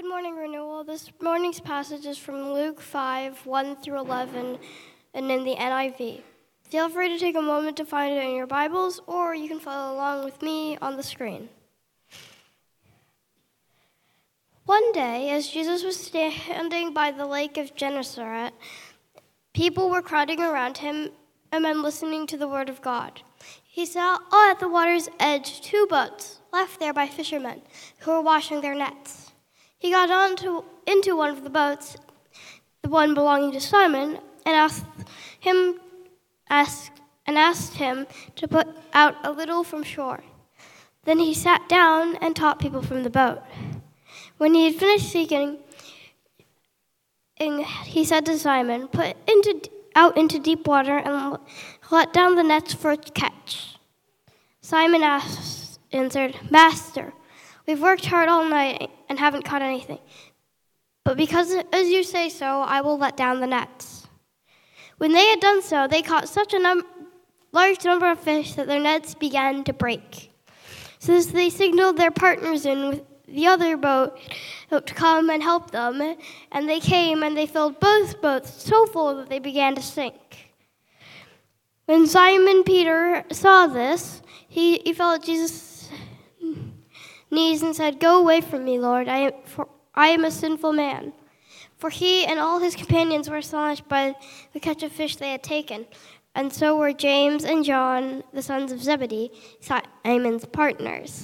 Good morning, Renewal. This morning's passage is from Luke 5, 1 through 11, and in the NIV. Feel free to take a moment to find it in your Bibles, or you can follow along with me on the screen. One day, as Jesus was standing by the lake of Gennesaret, people were crowding around him and listening to the word of God. He saw at the water's edge 2 boats left there by fishermen who were washing their nets. He got into one of the boats, the one belonging to Simon, and asked him to put out a little from shore. Then he sat down and taught people from the boat. When he had finished speaking, he said to Simon, "Put out into deep water and let down the nets for a catch." Simon answered, "Master, we've worked hard all night and haven't caught anything. But because as you say so, I will let down the nets." When they had done so, they caught such a large number of fish that their nets began to break. So they signaled their partners in with the other boat to come and help them. And they came and they filled both boats so full that they began to sink. When Simon Peter saw this, he fell at Jesus' knees and said, "Go away from me, Lord, for I am a sinful man." For he and all his companions were astonished by the catch of fish they had taken, and so were James and John, the sons of Zebedee, Simon's partners.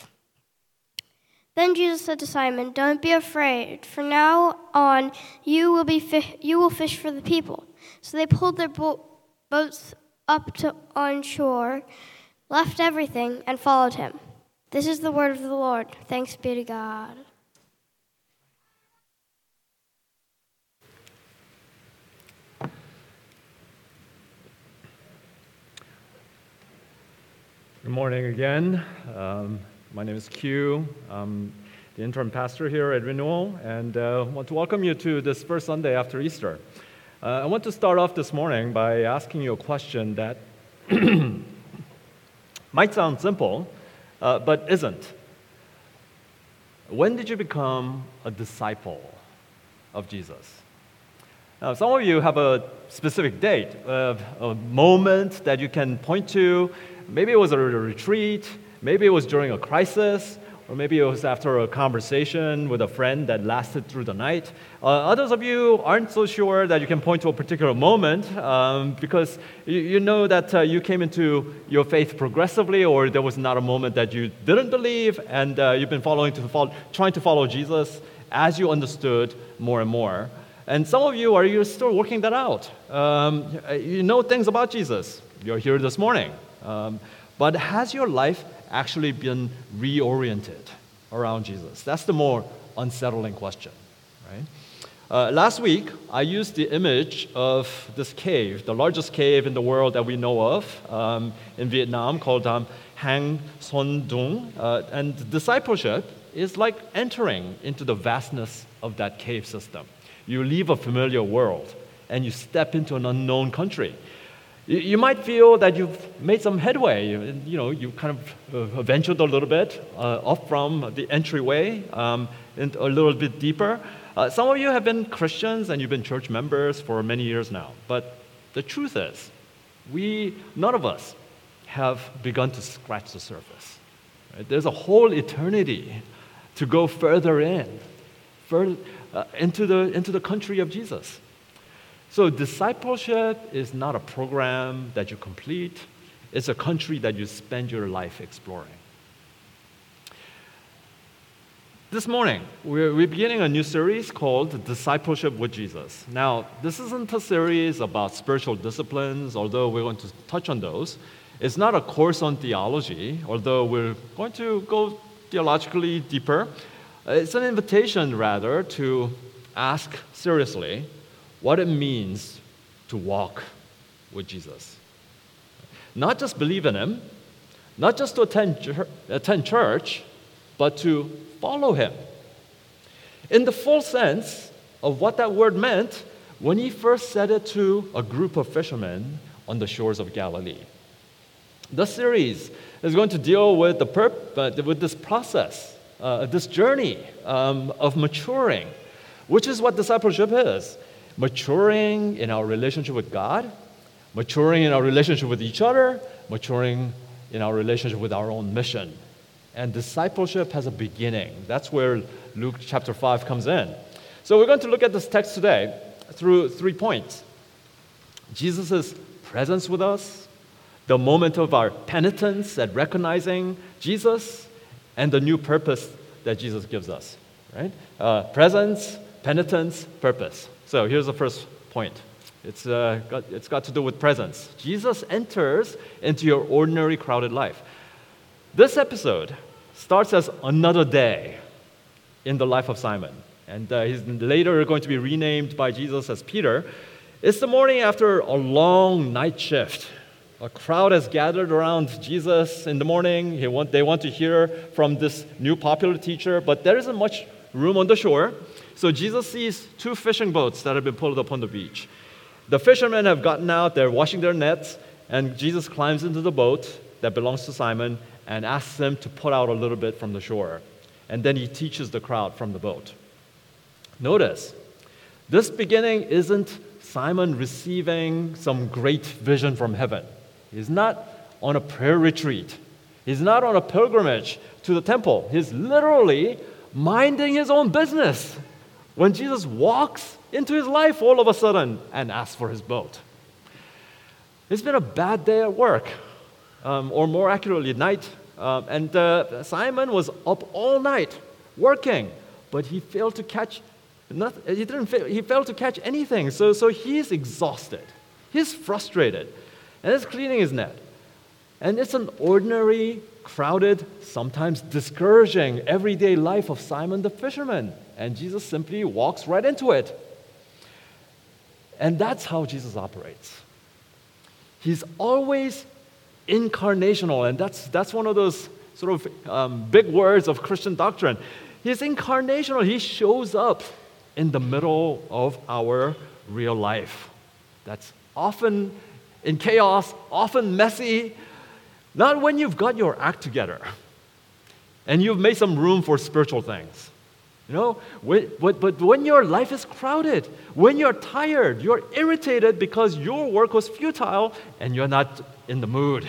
Then Jesus said to Simon, "Don't be afraid. From now on, you will fish for the people." So they pulled their boats up on shore, left everything, and followed him. This is the word of the Lord. Thanks be to God. Good morning again. My name is Q. I'm the interim pastor here at Renewal, and I want to welcome you to this first Sunday after Easter. I want to start off this morning by asking you a question that might sound simple, but isn't. When did you become a disciple of Jesus? Now, some of you have a specific date, a moment that you can point to. Maybe it was a retreat, maybe it was during a crisis, or maybe it was after a conversation with a friend that lasted through the night. Others of you aren't so sure that you can point to a particular moment because you know that you came into your faith progressively, or there was not a moment that you didn't believe, and you've been trying to follow Jesus as you understood more and more. And some of you you're still working that out. You know things about Jesus. You're here this morning. But has your life actually been reoriented around Jesus? That's the more unsettling question, right? Last week, I used the image of this cave, the largest cave in the world that we know of in Vietnam, called Hang Son Doong. And discipleship is like entering into the vastness of that cave system. You leave a familiar world and you step into an unknown country. You might feel that you've made some headway. You kind of ventured a little bit up from the entryway and a little bit deeper. Some of you have been Christians and you've been church members for many years now. But the truth is, none of us have begun to scratch the surface. Right? There's a whole eternity to go further into the country of Jesus. So discipleship is not a program that you complete. It's a country that you spend your life exploring. This morning, we're beginning a new series called Discipleship with Jesus. Now, this isn't a series about spiritual disciplines, although we're going to touch on those. It's not a course on theology, although we're going to go theologically deeper. It's an invitation, rather, to ask seriously what it means to walk with Jesus. Not just believe in him, not just to attend church, but to follow him. In the full sense of what that word meant when he first said it to a group of fishermen on the shores of Galilee. The series is going to deal with this process this journey of maturing, which is what discipleship is. Maturing in our relationship with God, maturing in our relationship with each other, maturing in our relationship with our own mission. And discipleship has a beginning. That's where Luke chapter 5 comes in. So we're going to look at this text today through 3 points. Jesus' presence with us, the moment of our penitence at recognizing Jesus, and the new purpose that Jesus gives us. Right? Presence, penitence, purpose. So here's the first point. It's got to do with presence. Jesus enters into your ordinary, crowded life. This episode starts as another day in the life of Simon. And he's later going to be renamed by Jesus as Peter. It's the morning after a long night shift. A crowd has gathered around Jesus in the morning. They want to hear from this new popular teacher, but there isn't much room on the shore. So Jesus sees 2 fishing boats that have been pulled up on the beach. The fishermen have gotten out, they're washing their nets, and Jesus climbs into the boat that belongs to Simon and asks him to put out a little bit from the shore. And then he teaches the crowd from the boat. Notice, this beginning isn't Simon receiving some great vision from heaven. He's not on a prayer retreat. He's not on a pilgrimage to the temple. He's literally minding his own business when Jesus walks into his life all of a sudden and asks for his boat. It's been a bad day at work, or more accurately, night. And Simon was up all night working, but he failed to catch nothing. He failed to catch anything. So he's exhausted. He's frustrated, and he's cleaning his net. And it's an ordinary, crowded, sometimes discouraging, everyday life of Simon the fisherman. And Jesus simply walks right into it. And that's how Jesus operates. He's always incarnational, and that's one of those sort of big words of Christian doctrine. He's incarnational. He shows up in the middle of our real life. That's often in chaos, often messy, not when you've got your act together and you've made some room for spiritual things. You know, but when your life is crowded, when you're tired, you're irritated because your work was futile and you're not in the mood.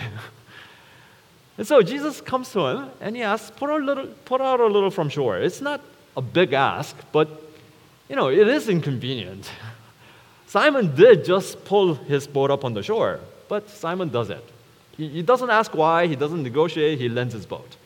And so Jesus comes to him and he asks, put out a little from shore. It's not a big ask, but it is inconvenient. Simon did just pull his boat up on the shore, but Simon does it. He doesn't ask why, he doesn't negotiate, he lends his boat.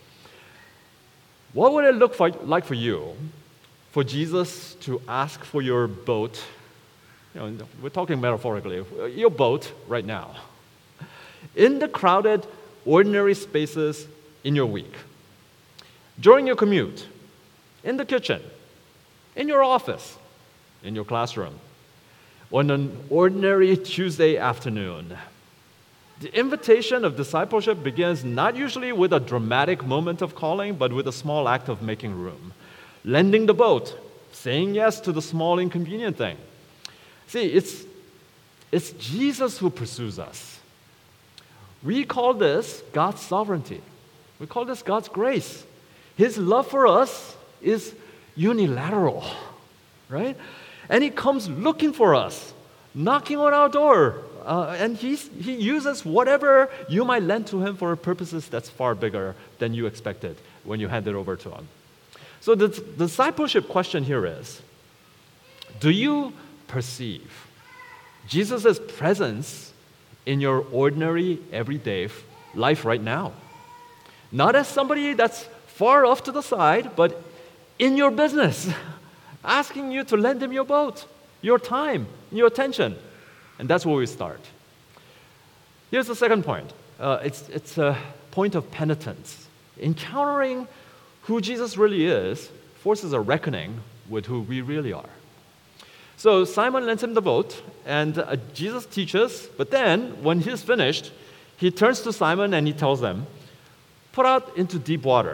What would it look like for you for Jesus to ask for your boat? We're talking metaphorically, your boat right now. In the crowded, ordinary spaces in your week, during your commute, in the kitchen, in your office, in your classroom, on an ordinary Tuesday afternoon. The invitation of discipleship begins not usually with a dramatic moment of calling, but with a small act of making room. Lending the boat, saying yes to the small inconvenient thing. See, it's Jesus who pursues us. We call this God's sovereignty. We call this God's grace. His love for us is unilateral, right? And he comes looking for us, knocking on our door. And he uses whatever you might lend to him for purposes that's far bigger than you expected when you hand it over to him. So the discipleship question here is, do you perceive Jesus' presence in your ordinary, everyday life right now? Not as somebody that's far off to the side, but in your business, asking you to lend him your boat, your time, your attention. And that's where we start. Here's the second point. It's a point of penitence. Encountering who Jesus really is forces a reckoning with who we really are. So Simon lends him the boat, and Jesus teaches, but then when he's finished, he turns to Simon and he tells them, put out into deep water.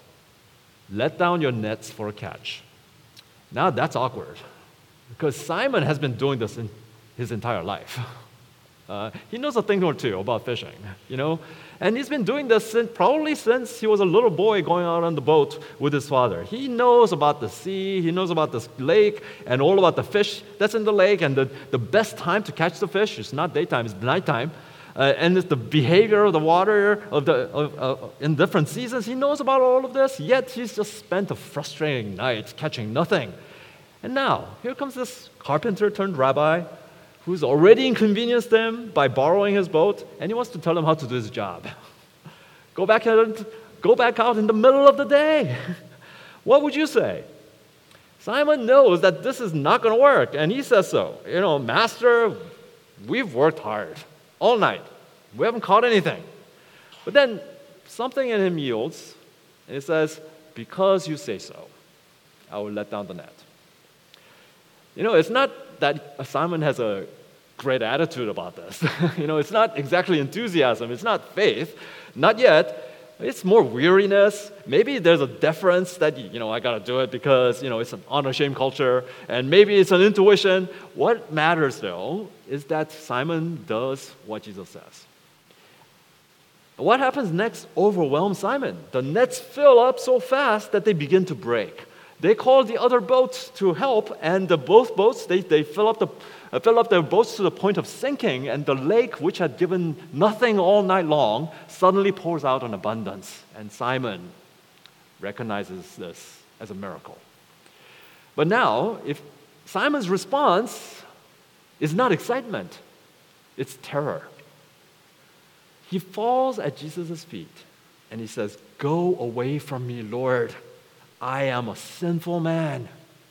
Let down your nets for a catch. Now that's awkward, because Simon has been doing this in his entire life. He knows a thing or two about fishing, And he's been doing this probably since he was a little boy going out on the boat with his father. He knows about the sea, he knows about this lake, and all about the fish that's in the lake, and the best time to catch the fish is not daytime, it's nighttime. And it's the behavior of the water in different seasons. He knows about all of this, yet he's just spent a frustrating night catching nothing. And now, here comes this carpenter turned rabbi who's already inconvenienced him by borrowing his boat, and he wants to tell him how to do his job. Go back out in the middle of the day. What would you say? Simon knows that this is not going to work, and he says so. Master, we've worked hard all night. We haven't caught anything. But then something in him yields, and it says, because you say so, I will let down the net. It's not that Simon has a great attitude about this. It's not exactly enthusiasm. It's not faith. Not yet. It's more weariness. Maybe there's a deference that, I got to do it because, it's an honor-shame culture. And maybe it's an intuition. What matters, though, is that Simon does what Jesus says. What happens next overwhelms Simon. The nets fill up so fast that they begin to break. They call the other boats to help, and both boats, they fill up their boats to the point of sinking, and the lake, which had given nothing all night long, suddenly pours out in abundance. And Simon recognizes this as a miracle. But now, if Simon's response is not excitement, it's terror. He falls at Jesus' feet, and he says, "Go away from me, Lord. I am a sinful man."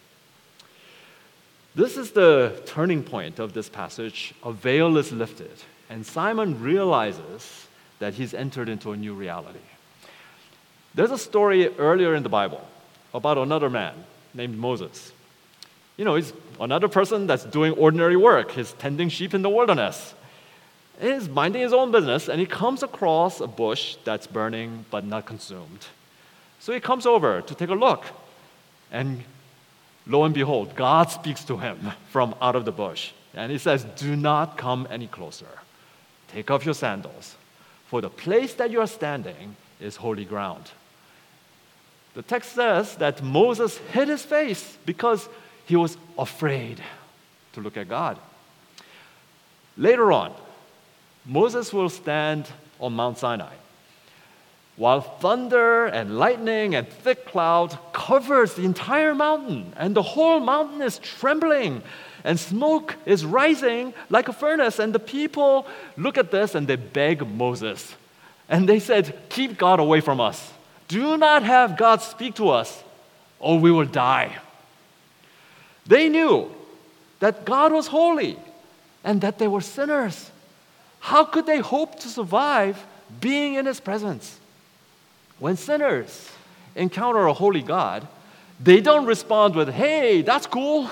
This is the turning point of this passage. A veil is lifted, and Simon realizes that he's entered into a new reality. There's a story earlier in the Bible about another man named Moses. He's another person that's doing ordinary work. He's tending sheep in the wilderness. He's minding his own business, and he comes across a bush that's burning but not consumed. So he comes over to take a look, and lo and behold, God speaks to him from out of the bush. And he says, "Do not come any closer. Take off your sandals, for the place that you are standing is holy ground." The text says that Moses hid his face because he was afraid to look at God. Later on, Moses will stand on Mount Sinai, while thunder and lightning and thick cloud covers the entire mountain, and the whole mountain is trembling, and smoke is rising like a furnace, and the people look at this and they beg Moses. And they said, "Keep God away from us. Do not have God speak to us, or we will die." They knew that God was holy and that they were sinners. How could they hope to survive being in His presence? When sinners encounter a holy God, they don't respond with, "Hey, that's cool."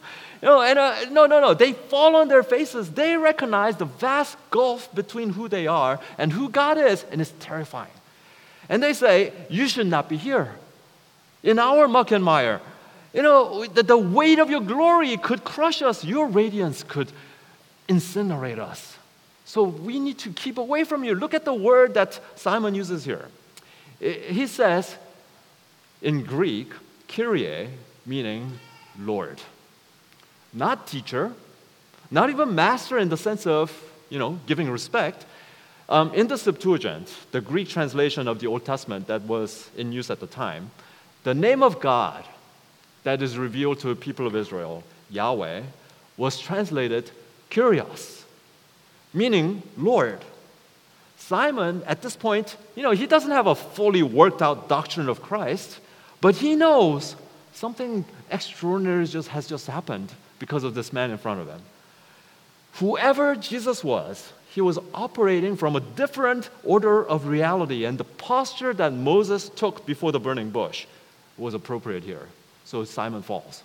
No. They fall on their faces. They recognize the vast gulf between who they are and who God is, and it's terrifying. And they say, "You should not be here. In our muck and mire, the weight of your glory could crush us. Your radiance could incinerate us. So we need to keep away from you." Look at the word that Simon uses here. He says, in Greek, Kyrie, meaning Lord. Not teacher, not even master in the sense of, giving respect. In the Septuagint, the Greek translation of the Old Testament that was in use at the time, the name of God that is revealed to the people of Israel, Yahweh, was translated Kyrios, meaning Lord. Simon, at this point, he doesn't have a fully worked out doctrine of Christ, but he knows something extraordinary has just happened because of this man in front of him. Whoever Jesus was, he was operating from a different order of reality, and the posture that Moses took before the burning bush was appropriate here. So Simon falls.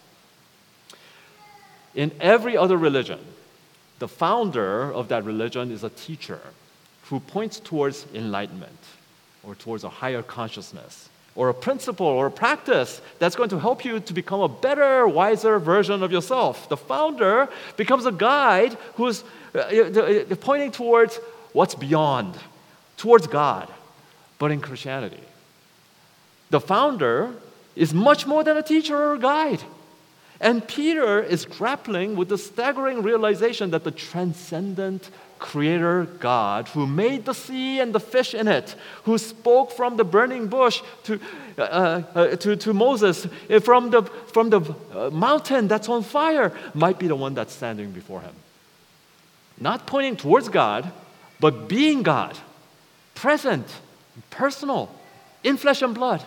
In every other religion, the founder of that religion is a teacher who points towards enlightenment or towards a higher consciousness. or a principle or a practice that's going to help you to become a better, wiser version of yourself. The founder becomes a guide who's pointing towards what's beyond, towards God, but in Christianity. The founder is much more than a teacher or a guide. And Peter is grappling with the staggering realization that the transcendent Creator God, who made the sea and the fish in it, who spoke from the burning bush to Moses from the mountain that's on fire, might be the one that's standing before him. Not pointing towards God, but being God, present, personal, in flesh and blood.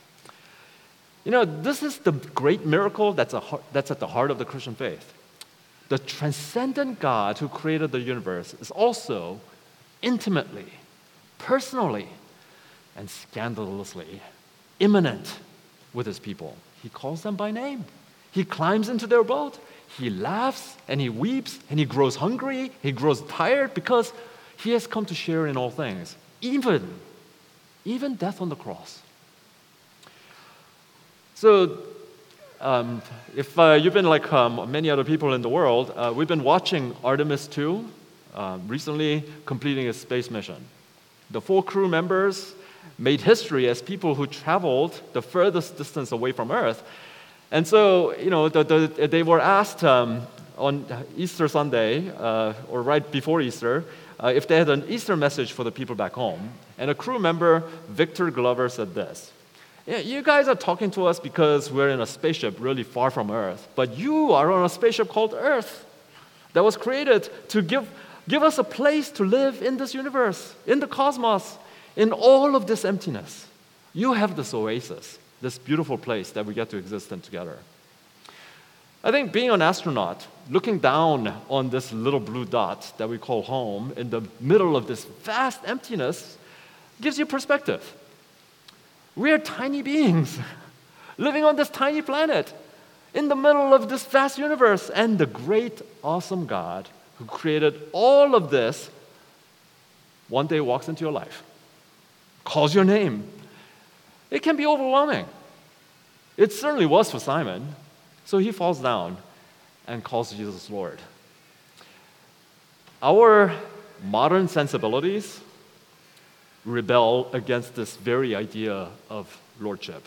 This is the great miracle that's at the heart of the Christian faith. The transcendent God who created the universe is also intimately, personally, and scandalously immanent with his people. He calls them by name. He climbs into their boat. He laughs and he weeps and he grows hungry. He grows tired because he has come to share in all things, even death on the cross. So, if you've been like many other people in the world, we've been watching Artemis II, recently completing its space mission. The 4 crew members made history as people who traveled the furthest distance away from Earth. And so, they were asked on Easter Sunday, or right before Easter, if they had an Easter message for the people back home. And a crew member, Victor Glover, said this: "Yeah, you guys are talking to us because we're in a spaceship really far from Earth, but you are on a spaceship called Earth that was created to give us a place to live in this universe, in the cosmos, in all of this emptiness. You have this oasis, this beautiful place that we get to exist in together." I think being an astronaut, looking down on this little blue dot that we call home in the middle of this vast emptiness gives you perspective. We are tiny beings living on this tiny planet in the middle of this vast universe, and the great, awesome God who created all of this one day walks into your life, calls your name. It can be overwhelming. It certainly was for Simon. So he falls down and calls Jesus Lord. Our modern sensibilities rebel against this very idea of lordship.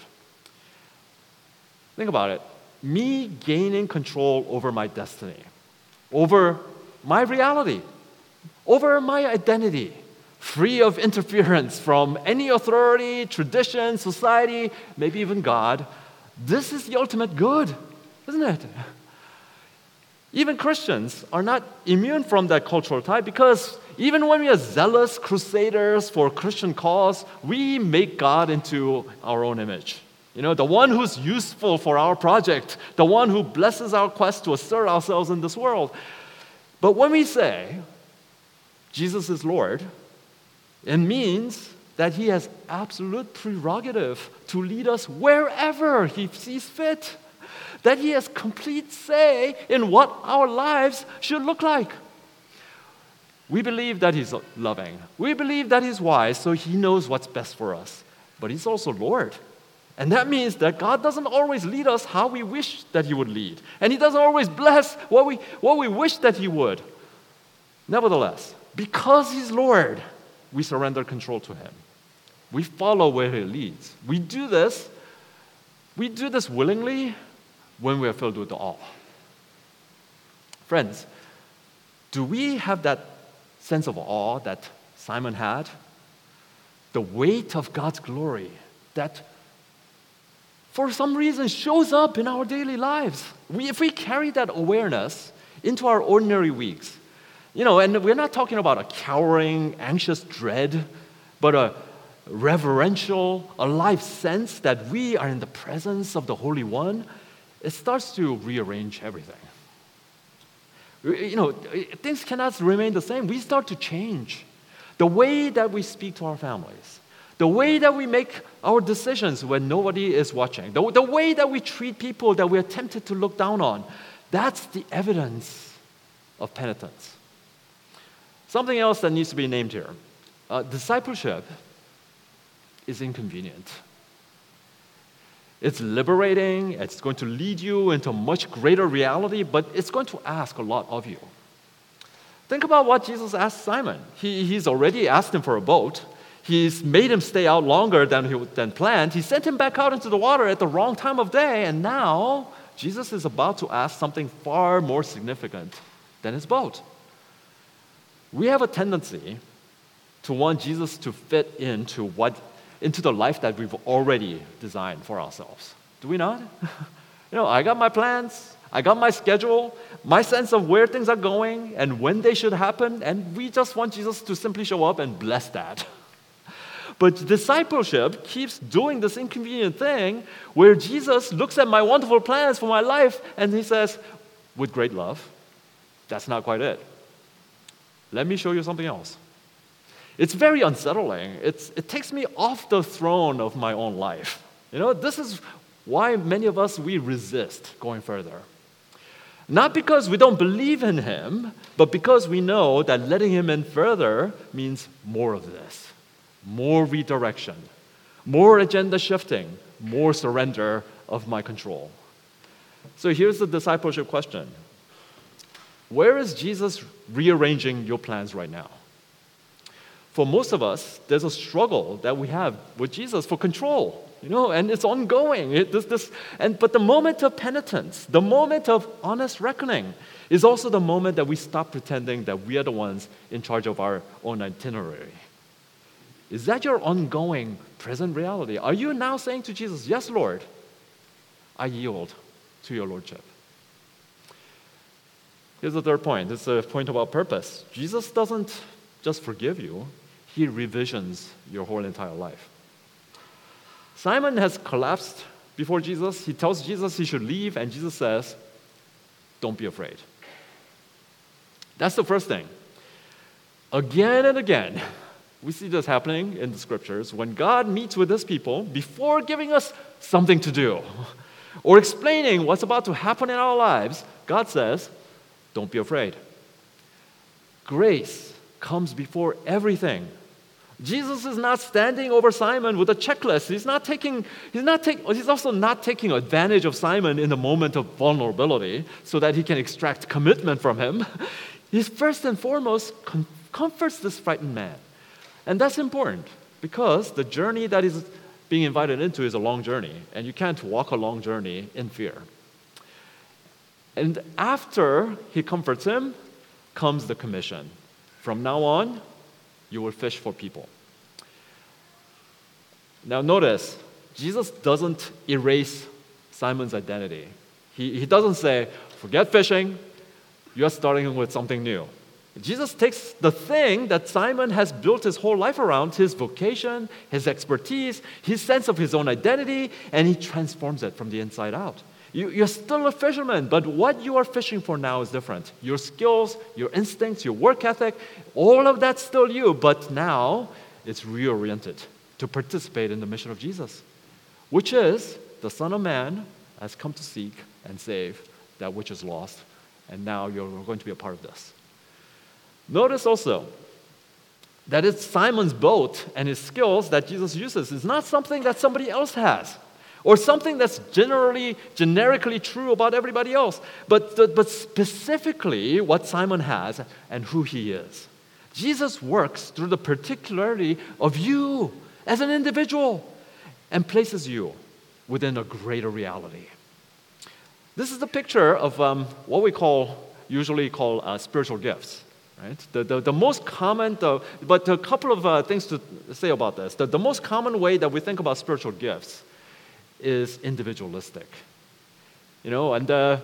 Think about it. Me gaining control over my destiny, over my reality, over my identity, free of interference from any authority, tradition, society, maybe even God. This is the ultimate good, isn't it? Even Christians are not immune from that cultural type, because even when we are zealous crusaders for a Christian cause, we make God into our own image. The one who's useful for our project, the one who blesses our quest to assert ourselves in this world. But when we say Jesus is Lord, it means that he has absolute prerogative to lead us wherever he sees fit. That he has complete say in what our lives should look like. We believe that he's loving. We believe that he's wise, so he knows what's best for us. But he's also Lord. And that means that God doesn't always lead us how we wish that he would lead. And he doesn't always bless what we wish that he would. Nevertheless, because he's Lord, we surrender control to him. We follow where he leads. We do this willingly when we are filled with awe. Friends, do we have that sense of awe that Simon had? The weight of God's glory that for some reason shows up in our daily lives. If we carry that awareness into our ordinary weeks, and we're not talking about a cowering, anxious dread, but a reverential, alive sense that we are in the presence of the Holy One, it starts to rearrange everything. Things cannot remain the same. We start to change. The way that we speak to our families, the way that we make our decisions when nobody is watching, the way that we treat people that we are tempted to look down on, that's the evidence of penitence. Something else that needs to be named here. Discipleship is inconvenient. It's liberating, it's going to lead you into a much greater reality, but it's going to ask a lot of you. Think about what Jesus asked Simon. He's already asked him for a boat. He's made him stay out longer than planned. He sent him back out into the water at the wrong time of day, and now Jesus is about to ask something far more significant than his boat. We have a tendency to want Jesus to fit into the life that we've already designed for ourselves. Do we not? I got my plans, I got my schedule, my sense of where things are going and when they should happen, and we just want Jesus to simply show up and bless that. But discipleship keeps doing this inconvenient thing where Jesus looks at my wonderful plans for my life and he says, with great love, that's not quite it. Let me show you something else. It's very unsettling. It takes me off the throne of my own life. This is why many of us, we resist going further. Not because we don't believe in him, but because we know that letting him in further means more of this. More redirection, more agenda shifting, more surrender of my control. So here's the discipleship question. Where is Jesus rearranging your plans right now? For most of us, there's a struggle that we have with Jesus for control, and it's ongoing. But the moment of penitence, the moment of honest reckoning, is also the moment that we stop pretending that we are the ones in charge of our own itinerary. Is that your ongoing present reality? Are you now saying to Jesus, yes, Lord, I yield to your Lordship? Here's the third point. It's a point about purpose. Jesus doesn't just forgive you. He revisions your whole entire life. Simon has collapsed before Jesus. He tells Jesus he should leave, and Jesus says, don't be afraid. That's the first thing. Again and again, we see this happening in the scriptures when God meets with his people before giving us something to do or explaining what's about to happen in our lives. God says, don't be afraid. Grace comes before everything. Jesus is not standing over Simon with a checklist. He's also not taking advantage of Simon in the moment of vulnerability so that he can extract commitment from him. He first and foremost comforts this frightened man. And that's important because the journey that is being invited into is a long journey, and you can't walk a long journey in fear. And after he comforts him comes the commission. From now on, you will fish for people. Now notice, Jesus doesn't erase Simon's identity. He doesn't say, forget fishing, you're starting with something new. Jesus takes the thing that Simon has built his whole life around, his vocation, his expertise, his sense of his own identity, and he transforms it from the inside out. You're still a fisherman, but what you are fishing for now is different. Your skills, your instincts, your work ethic, all of that's still you, but now it's reoriented to participate in the mission of Jesus, which is the Son of Man has come to seek and save that which is lost, and now you're going to be a part of this. Notice also that it's Simon's boat and his skills that Jesus uses. It's not something that somebody else has or something that's generically true about everybody else, but specifically what Simon has and who he is. Jesus works through the particularity of you as an individual and places you within a greater reality. This is the picture of what we usually call spiritual gifts. Right? The most common, but a couple of things to say about this. The most common way that we think about spiritual gifts is individualistic. And the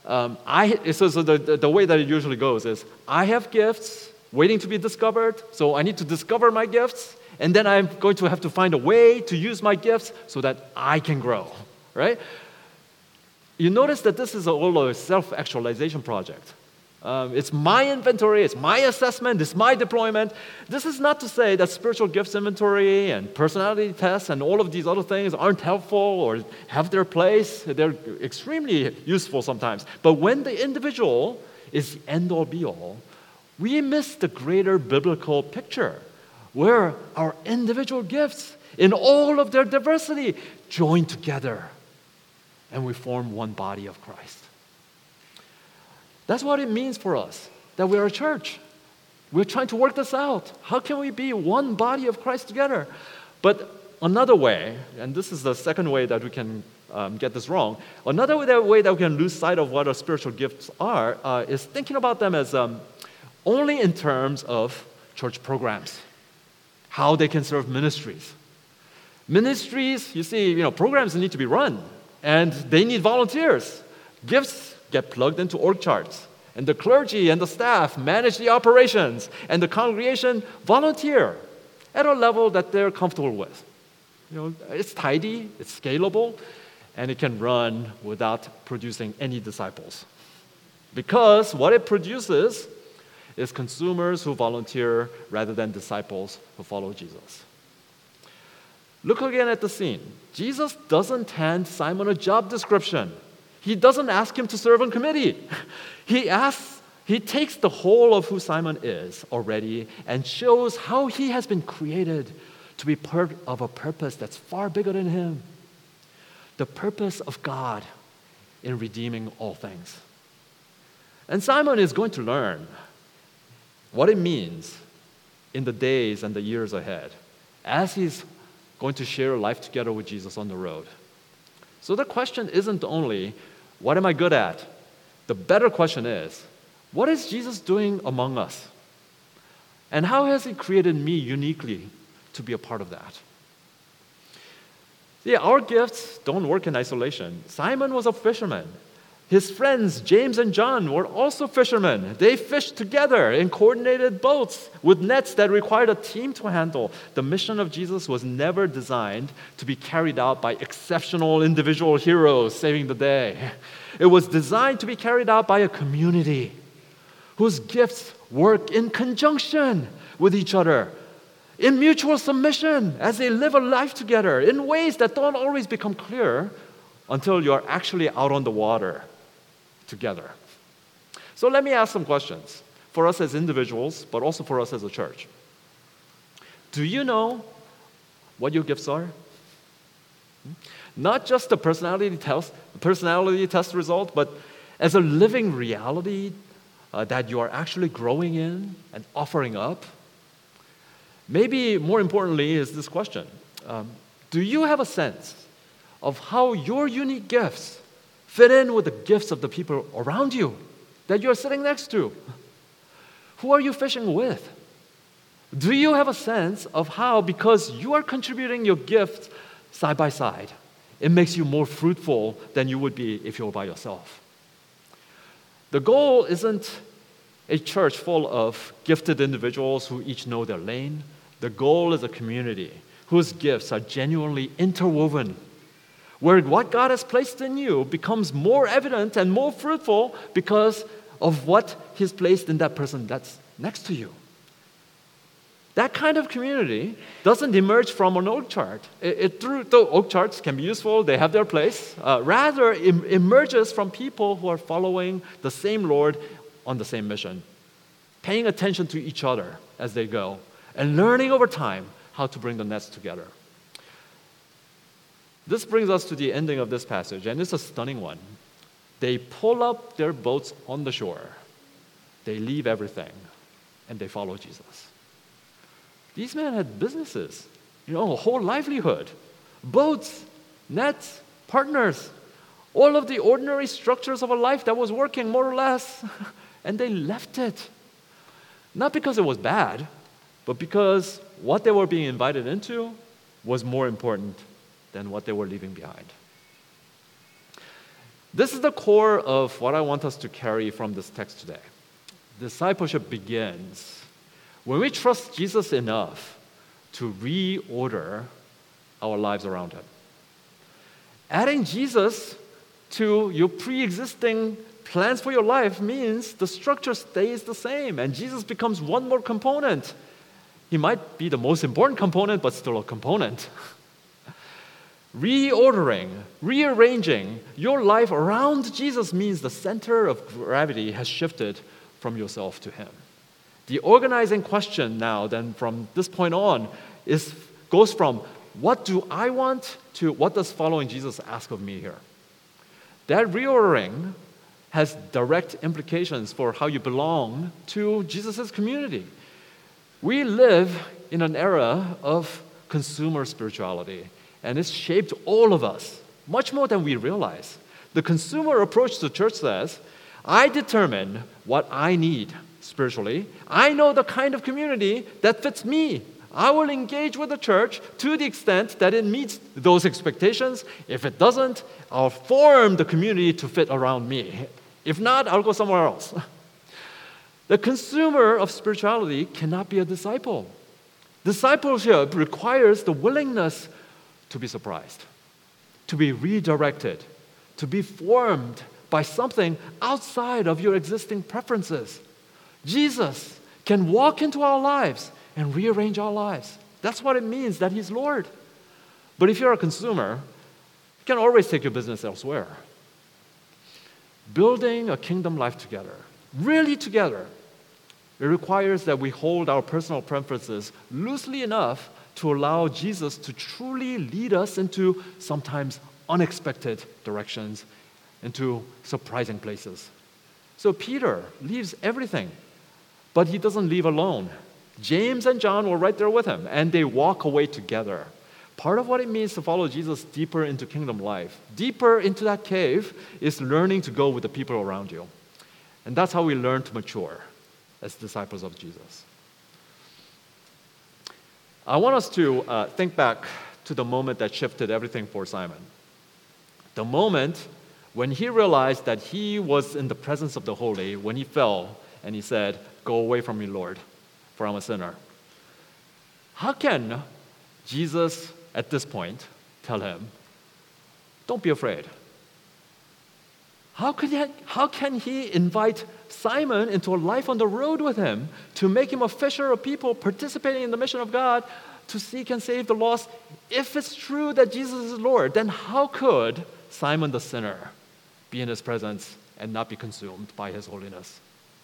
way that it usually goes is, I have gifts waiting to be discovered, so I need to discover my gifts, and then I'm going to have to find a way to use my gifts so that I can grow, right? You notice that this is all a self-actualization project. It's my inventory, it's my assessment, it's my deployment. This is not to say that spiritual gifts inventory and personality tests and all of these other things aren't helpful or have their place. They're extremely useful sometimes. But when the individual is the end-all be-all, we miss the greater biblical picture where our individual gifts in all of their diversity join together and we form one body of Christ. That's what it means for us, that we're a church. We're trying to work this out. How can we be one body of Christ together? But another way, and this is the second way that we can get this wrong, another way that we can lose sight of what our spiritual gifts are is thinking about them as only in terms of church programs, how they can serve ministries. Ministries, you see, programs need to be run, and they need volunteers. Gifts get plugged into org charts, and the clergy and the staff manage the operations, and the congregation volunteer at a level that they're comfortable with. It's tidy, it's scalable, and it can run without producing any disciples. Because what it produces is consumers who volunteer rather than disciples who follow Jesus. Look again at the scene. Jesus doesn't hand Simon a job description. He doesn't ask him to serve on committee. He takes the whole of who Simon is already and shows how he has been created to be part of a purpose that's far bigger than him. The purpose of God in redeeming all things. And Simon is going to learn what it means in the days and the years ahead as he's going to share life together with Jesus on the road. So the question isn't only, what am I good at? The better question is, what is Jesus doing among us? And how has he created me uniquely to be a part of that? See, our gifts don't work in isolation. Simon was a fisherman. His friends, James and John, were also fishermen. They fished together in coordinated boats with nets that required a team to handle. The mission of Jesus was never designed to be carried out by exceptional individual heroes saving the day. It was designed to be carried out by a community whose gifts work in conjunction with each other, in mutual submission as they live a life together in ways that don't always become clear until you're actually out on the water together. So let me ask some questions for us as individuals, but also for us as a church. Do you know what your gifts are? Not just the personality test result, but as a living reality that you are actually growing in and offering up. Maybe more importantly is this question. Do you have a sense of how your unique gifts fit in with the gifts of the people around you that you're sitting next to? Who are you fishing with? Do you have a sense of how, because you are contributing your gifts side by side, it makes you more fruitful than you would be if you were by yourself? The goal isn't a church full of gifted individuals who each know their lane. The goal is a community whose gifts are genuinely interwoven, where what God has placed in you becomes more evident and more fruitful because of what He's placed in that person that's next to you. That kind of community doesn't emerge from an org chart. The org charts can be useful, they have their place. Rather, it emerges from people who are following the same Lord on the same mission, paying attention to each other as they go, and learning over time how to bring the nets together. This brings us to the ending of this passage, and it's a stunning one. They pull up their boats on the shore. They leave everything, and they follow Jesus. These men had businesses, a whole livelihood, boats, nets, partners, all of the ordinary structures of a life that was working more or less, and they left it. Not because it was bad, but because what they were being invited into was more important than what they were leaving behind. This is the core of what I want us to carry from this text today. Discipleship begins when we trust Jesus enough to reorder our lives around Him. Adding Jesus to your pre-existing plans for your life means the structure stays the same and Jesus becomes one more component. He might be the most important component, but still a component. Reordering, rearranging your life around Jesus means the center of gravity has shifted from yourself to Him. The organizing question now, then, from this point on, goes from what do I want to what does following Jesus ask of me here? That reordering has direct implications for how you belong to Jesus' community. We live in an era of consumer spirituality, and it's shaped all of us much more than we realize. The consumer approach to church says, I determine what I need spiritually. I know the kind of community that fits me. I will engage with the church to the extent that it meets those expectations. If it doesn't, I'll form the community to fit around me. If not, I'll go somewhere else. The consumer of spirituality cannot be a disciple. Discipleship requires the willingness to be surprised, to be redirected, to be formed by something outside of your existing preferences. Jesus can walk into our lives and rearrange our lives. That's what it means that He's Lord. But if you're a consumer, you can always take your business elsewhere. Building a kingdom life together, really together, it requires that we hold our personal preferences loosely enough to allow Jesus to truly lead us into sometimes unexpected directions, into surprising places. So Peter leaves everything, but he doesn't leave alone. James and John were right there with him, and they walk away together. Part of what it means to follow Jesus deeper into kingdom life, deeper into that cave, is learning to go with the people around you. And that's how we learn to mature as disciples of Jesus. I want us to think back to the moment that shifted everything for Simon. The moment when he realized that he was in the presence of the Holy, when he fell and he said, "Go away from me, Lord, for I'm a sinner." How can Jesus at this point tell him, "Don't be afraid"? How can he invite Simon into a life on the road with him to make him a fisher of people participating in the mission of God to seek and save the lost? If it's true that Jesus is Lord, then how could Simon the sinner be in his presence and not be consumed by his holiness?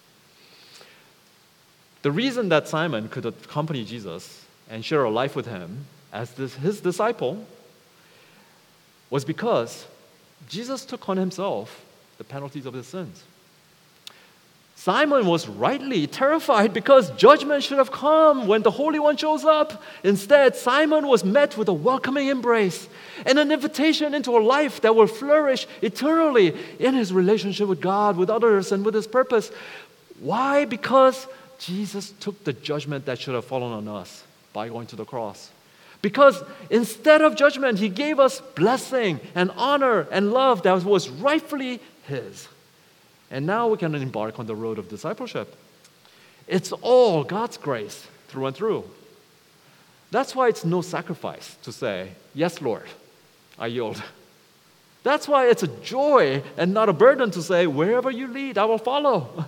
The reason that Simon could accompany Jesus and share a life with him as his disciple was because Jesus took on himself the penalties of his sins. Simon was rightly terrified because judgment should have come when the Holy One shows up. Instead, Simon was met with a welcoming embrace and an invitation into a life that will flourish eternally in his relationship with God, with others, and with his purpose. Why? Because Jesus took the judgment that should have fallen on us by going to the cross. Because instead of judgment, He gave us blessing and honor and love that was rightfully His. And now we can embark on the road of discipleship. It's all God's grace through and through. That's why it's no sacrifice to say, "Yes, Lord, I yield." That's why it's a joy and not a burden to say, "Wherever you lead, I will follow."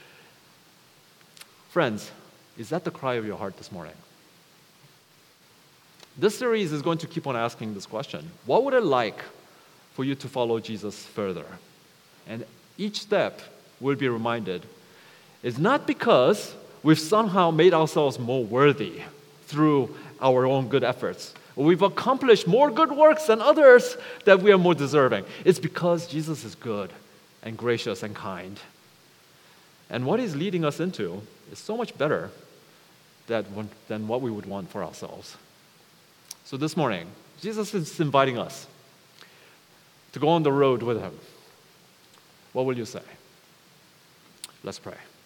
Friends, is that the cry of your heart this morning? This series is going to keep on asking this question. What would it like for you to follow Jesus further? And each step, we'll be reminded, is not because we've somehow made ourselves more worthy through our own good efforts, or we've accomplished more good works than others that we are more deserving. It's because Jesus is good and gracious and kind. And what He's leading us into is so much better than what we would want for ourselves. So this morning, Jesus is inviting us to go on the road with Him. What will you say? Let's pray.